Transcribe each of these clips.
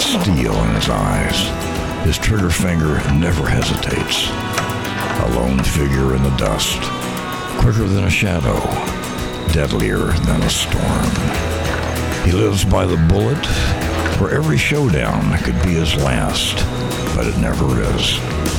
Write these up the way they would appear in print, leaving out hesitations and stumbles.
steel in his eyes. His trigger finger never hesitates. A lone figure in the dust, quicker than a shadow, deadlier than a storm. He lives by the bullet, where every showdown could be his last, but it never is.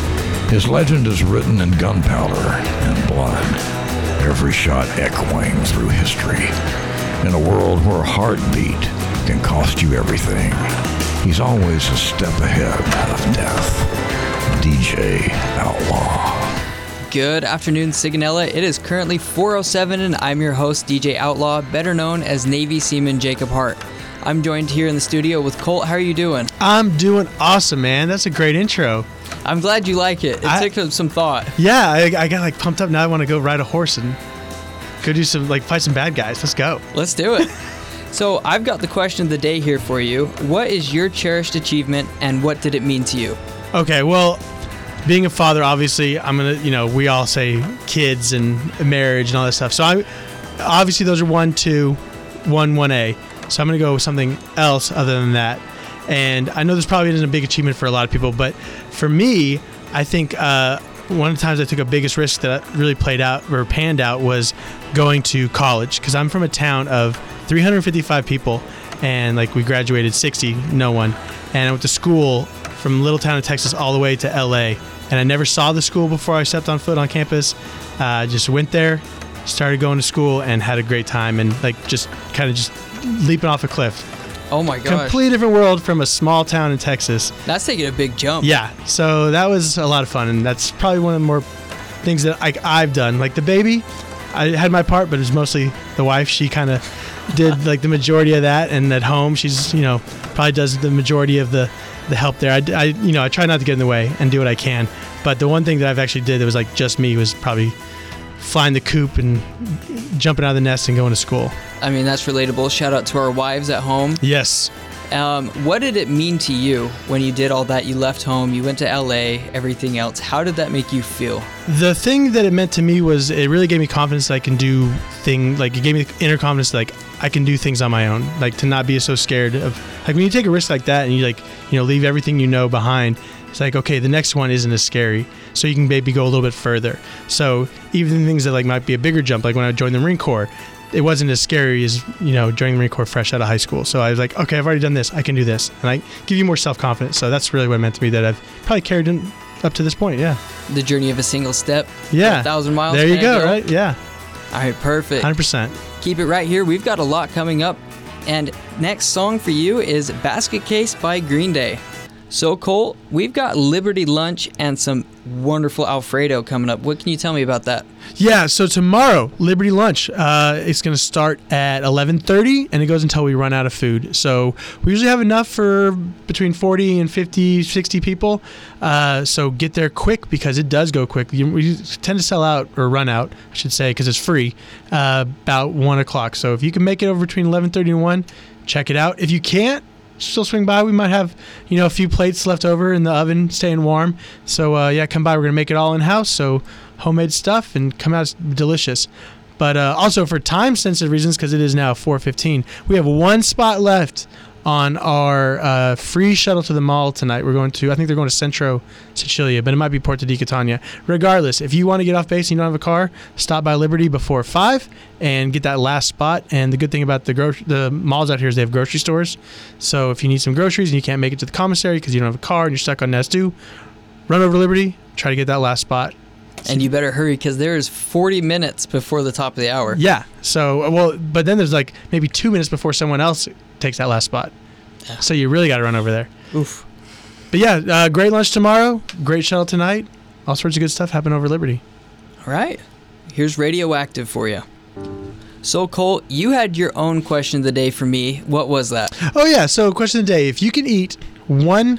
His legend is written in gunpowder and blood, every shot echoing through history. In a world where a heartbeat can cost you everything, he's always a step ahead of death. DJ Outlaw. Good afternoon, Sigonella. It is currently 4:07 and I'm your host, DJ Outlaw, better known as Navy Seaman Jacob Hart. I'm joined here in the studio with Colt. How are you doing? I'm doing awesome, man. That's a great intro. I'm glad you like it. It took some thought. Yeah, I got like pumped up. Now I want to go ride a horse and go do some, fight some bad guys. Let's go. Let's do it. So I've got the question of the day here for you. What is your cherished achievement and what did it mean to you? Okay, well, being a father, obviously, I'm going to, we all say kids and marriage and all that stuff. So obviously those are 1, 2, 1A. So I'm going to go with something else other than that. And I know this probably isn't a big achievement for a lot of people, but for me, I think one of the times I took a biggest risk that really panned out was going to college, because I'm from a town of 355 people and we graduated 60, no one. And I went to school from little town of Texas all the way to LA. And I never saw the school before I stepped on foot on campus. Just went there, started going to school, and had a great time, and just leaping off a cliff. Oh my gosh. Completely different world from a small town in Texas. That's taking a big jump. Yeah. So that was a lot of fun, and that's probably one of the more things that I've done. Like the baby, I had my part, but it was mostly the wife. She kind of did the majority of that, and at home she's probably does the majority of the help there. I try not to get in the way and do what I can. But the one thing that I've actually did that was just me was probably flying the coop and jumping out of the nest and going to school. I mean, that's relatable. Shout out to our wives at home. Yes. What did it mean to you when you did all that? You left home, you went to LA, everything else. How did that make you feel? The thing that it meant to me was it really gave me confidence that I can do things. It gave me inner confidence that I can do things on my own. To not be so scared of when you take a risk like that and you leave everything behind. It's okay, the next one isn't as scary, so you can maybe go a little bit further. So even things that might be a bigger jump, like when I joined the Marine Corps, it wasn't as scary as joining the Marine Corps fresh out of high school. So I was okay, I've already done this, I can do this, and I give you more self-confidence. So that's really what it meant to me, that I've probably carried in up to this point. Yeah. The journey of a single step. Yeah. 1,000 miles. There you go. Right. Yeah. All right. Perfect. 100%. Keep it right here. We've got a lot coming up, and next song for you is Basket Case by Green Day. So, Colt, we've got Liberty Lunch and some wonderful Alfredo coming up. What can you tell me about that? Yeah, so tomorrow, Liberty Lunch, it's going to start at 11:30, and it goes until we run out of food. So we usually have enough for between 40 and 50, 60 people. So get there quick, because it does go quick. We tend to sell out, or run out, I should say, because it's free, about 1 o'clock. So if you can make it over between 11:30 and 1, check it out. If you can't, still swing by. We might have, a few plates left over in the oven staying warm. So, come by. We're going to make it all in-house, so homemade stuff, and come out delicious. But also for time-sensitive reasons, because it is now 4:15, we have one spot left on our free shuttle to the mall tonight. I think they're going to Centro Sicilia, but it might be Porto di Catania. Regardless, if you want to get off base and you don't have a car, stop by Liberty before 5 and get that last spot. And the good thing about the malls out here is they have grocery stores. So if you need some groceries and you can't make it to the commissary because you don't have a car and you're stuck on Nest2, run over to Liberty, try to get that last spot. And you better hurry, because there's 40 minutes before the top of the hour. Yeah. So, but then there's maybe 2 minutes before someone else takes that last spot. Yeah. So you really got to run over there. Oof. But yeah, great lunch tomorrow, great shuttle tonight. All sorts of good stuff happen over Liberty. All right. Here's Radioactive for you. So, Colt, you had your own question of the day for me. What was that? Oh, yeah. So, question of the day. If you could eat one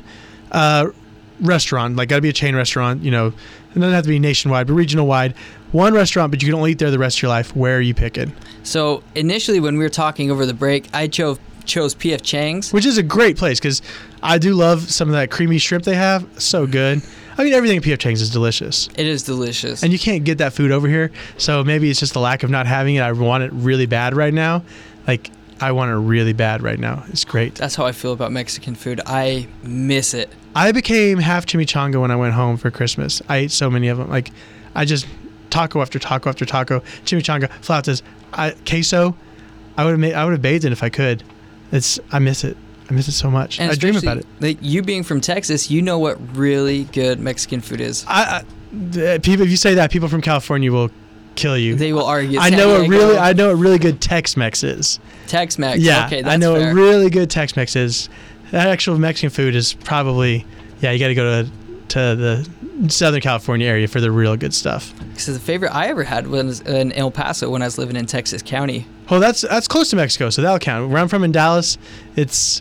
restaurant, got to be a chain restaurant, it doesn't have to be nationwide, but regional wide, one restaurant, but you can only eat there the rest of your life, where are you picking? So, initially when we were talking over the break, I chose P.F. Chang's. Which is a great place, because I do love some of that creamy shrimp they have. So good. I mean, everything at P.F. Chang's is delicious. It is delicious. And you can't get that food over here, so maybe it's just the lack of not having it. I want it really bad right now. I want it really bad right now. It's great. That's how I feel about Mexican food. I miss it. I became half chimichanga when I went home for Christmas. I ate so many of them. Like, I just taco after taco after taco, chimichanga, flautas, queso. I would have bathed in it if I could. I miss it. I miss it so much. And I dream about it. Like, you being from Texas, you know what really good Mexican food is. People, if you say that, people from California will kill you. They will argue. I know what really good Tex-Mex is. Tex-Mex. Yeah, okay, that's I know fair. what really good Tex-Mex is. That actual Mexican food is probably, you got to go to the Southern California area for the real good stuff. Because the favorite I ever had was in El Paso when I was living in Texas County. Oh, that's close to Mexico, so that'll count. Where I'm from in Dallas, it's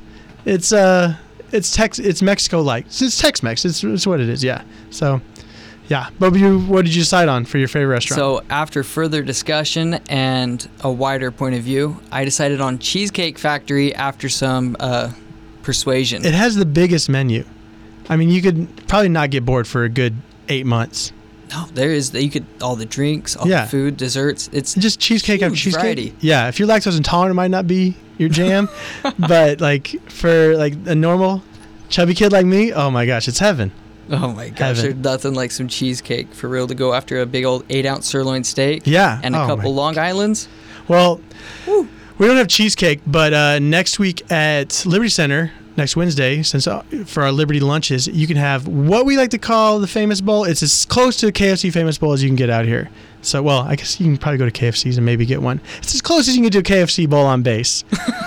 Mexico-like. It's Tex-Mex. It's what it is. Yeah. So, yeah. But what did you decide on for your favorite restaurant? So after further discussion and a wider point of view, I decided on Cheesecake Factory after some persuasion. It has the biggest menu. I mean, you could probably not get bored for a good 8 months. No, you could all the drinks, all the food, desserts. It's just cheesecake after cheesecake. Variety. Yeah, if you're lactose intolerant, it might not be your jam, but like for like a normal chubby kid like me, oh my gosh, it's heaven. Oh my gosh, there's nothing like some cheesecake for real to go after a big old 8-ounce sirloin steak. Yeah, and a couple Long Islands. Well, we don't have cheesecake, but next week at Liberty Center. Next Wednesday, since for our Liberty lunches, you can have what we like to call the Famous Bowl. It's as close to the KFC Famous Bowl as you can get out here. So, well, I guess you can probably go to KFC's and maybe get one. It's as close as you can get to a KFC bowl on base.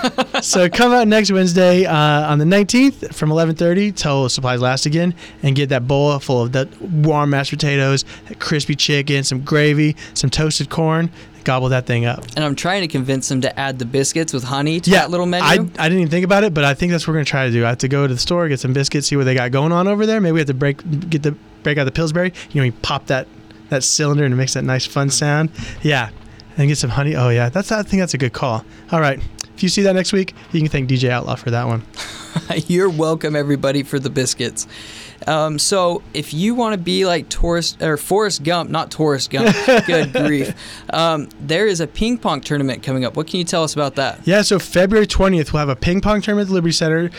So come out next Wednesday on the 19th from 11:30 till supplies last again, and get that bowl full of that warm mashed potatoes, that crispy chicken, some gravy, some toasted corn. Gobble that thing up. And I'm trying to convince them to add the biscuits with honey to that little menu. I didn't even think about it, but I think that's what we're going to try to do. I have to go to the store, get some biscuits, see what they got going on over there. Maybe we have to break out the Pillsbury. You pop that cylinder and it makes that nice fun sound. Yeah. And get some honey. Oh, yeah. I think that's a good call. All right. If you see that next week, you can thank DJ Outlaw for that one. You're welcome, everybody, for the biscuits. So if you want to be like Forrest Gump, not Forrest Gump, good grief, there is a ping pong tournament coming up. What can you tell us about that? Yeah, so February 20th, we'll have a ping pong tournament at the Liberty Center.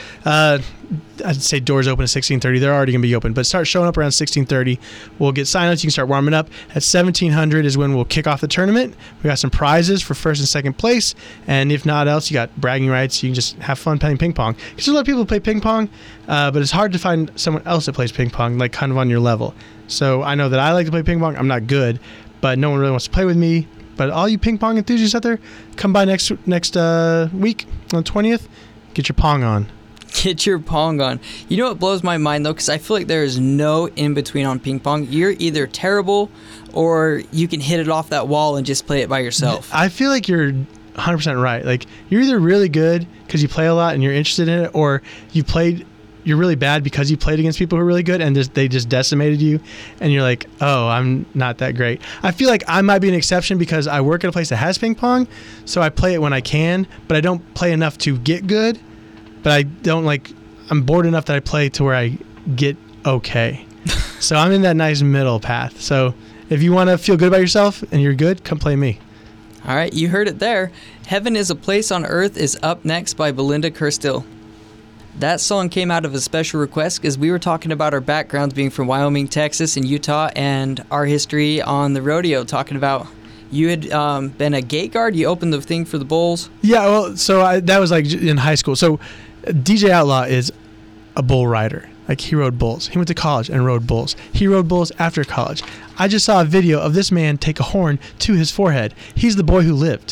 I'd say doors open at 16:30. They're already going to be open, but start showing up around 16:30. We'll get sign-ups. You can start warming up. At 1700 is when we'll kick off the tournament. We got some prizes for first and second place, and if not else, you got bragging rights. You can just have fun playing ping pong. Because there's a lot of people who play ping pong, but it's hard to find someone else that plays ping pong, like kind of on your level. So I know that I like to play ping pong. I'm not good, but no one really wants to play with me. But all you ping pong enthusiasts out there, come by next week on the 20th. Get your pong on. Get your pong on. You know what blows my mind, though? Because I feel like there is no in-between on ping pong. You're either terrible or you can hit it off that wall and just play it by yourself. I feel like you're 100% right. Like, you're either really good because you play a lot and you're interested in it, or you're really bad because you played against people who are really good and they just decimated you, and you're like, oh, I'm not that great. I feel like I might be an exception because I work at a place that has ping pong, so I play it when I can, but I don't play enough to get good. But I'm bored enough that I play to where I get okay. So I'm in that nice middle path. So if you want to feel good about yourself and you're good, come play me. All right, you heard it there. Heaven is a Place on Earth is up next by Belinda Kirstill. That song came out of a special request because we were talking about our backgrounds being from Wyoming, Texas, and Utah, and our history on the rodeo, talking about you had been a gate guard. You opened the thing for the bulls. Yeah, well, so that was like in high school. So DJ Outlaw is a bull rider. Like, he rode bulls. He went to college and rode bulls. He rode bulls after college. I just saw a video of this man take a horn to his forehead. He's the boy who lived.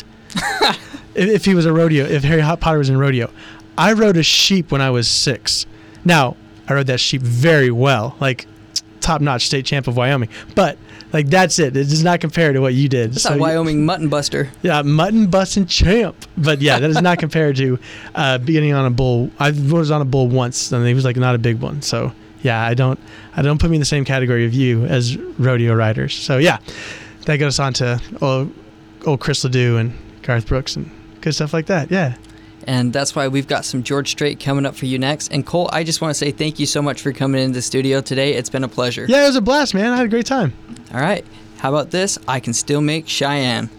If he was if Harry Potter was in rodeo. I rode a sheep when I was 6. Now, I rode that sheep very well, like top-notch state champ of Wyoming. But like, that's it. It does not compare to what you did. That's a Wyoming mutton buster. Yeah, mutton busting champ. But yeah, that is not compared to being on a bull. I was on a bull once, and he was like not a big one. So yeah, I don't put me in the same category of you as rodeo riders. So yeah, that goes on to old Chris Ledoux and Garth Brooks and good stuff like that. Yeah. And that's why we've got some George Strait coming up for you next. And Cole, I just want to say thank you so much for coming into the studio today. It's been a pleasure. Yeah, it was a blast, man. I had a great time. All right. How about this? I Can Still Make Cheyenne.